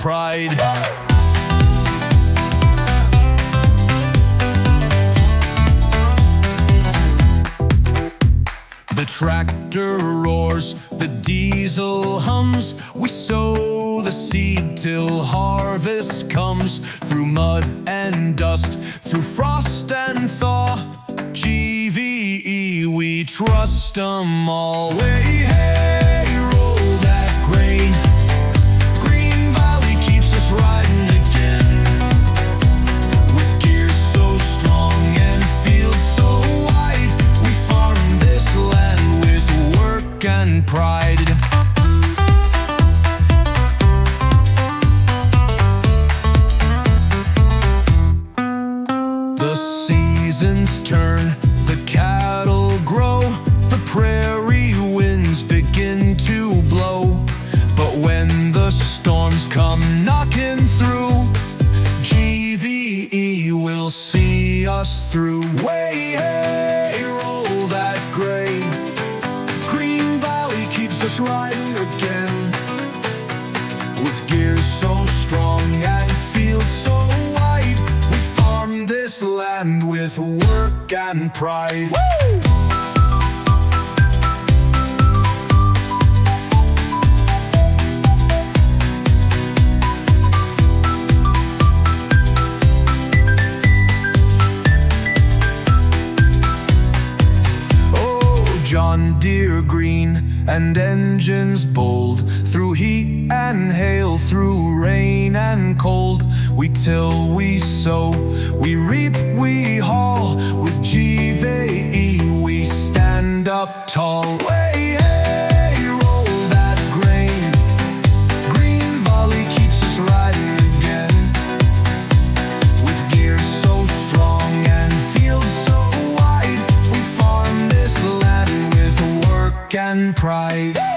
pride. The tractor roars, the diesel hums. We sow the seed till harvest comes. Through mud and dust, through frost and thaw, GVE, we trust 'em all. Hey, hey, roll that grain. Green Valley keeps us riding again. With gears so strong and fields so wide, we farm this land with work and pride. The seasons turn, the cattle grow, the prairie winds begin to blow. But when the storms come knocking through, GVE will see us through. Way, hey, roll that grain. Green Valley keeps us riding again. With gears so strong and fields so wide, we farm this land with work and pride. Woo! John Deere green and engines bold. Through heat and hail, through rain and cold, we till, we sow, we reap, we haul. With GVE we stand up tall. Way, hey, roll that grain. Green Valley keeps us riding again. With gears so strong and fields so wide, we farm this land with work and pride.